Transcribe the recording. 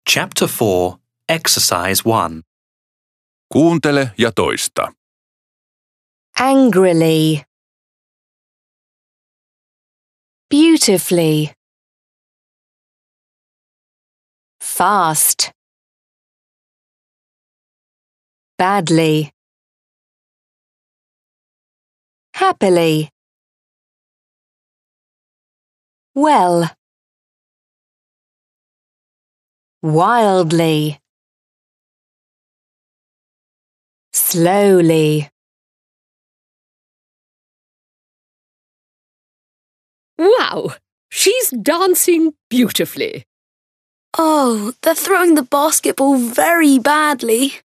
Chapter 4, Exercise 1. Kuuntele ja toista. Angrily. Beautifully. Fast. Badly. Happily. Well. Wildly. Slowly. Wow! She's dancing beautifully. Oh, they're throwing the basketball very badly.